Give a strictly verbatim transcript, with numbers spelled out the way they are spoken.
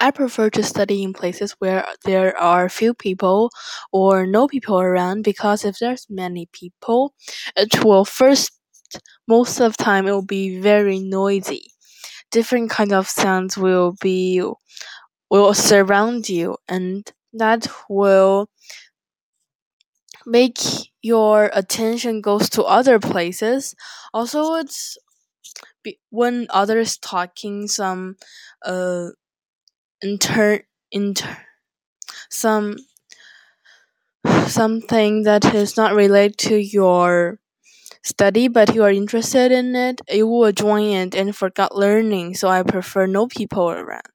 I prefer to study in places where there are few people or no people around, because if there's many people, it will first most of the time it will be very noisy. Different kind of sounds will be will surround you, and that will make your attention goes to other places. Also, it's be- when others talking some uh inter inter some something that is not related to your study but you are interested in it, you will join it and forget learning. So I prefer no people around.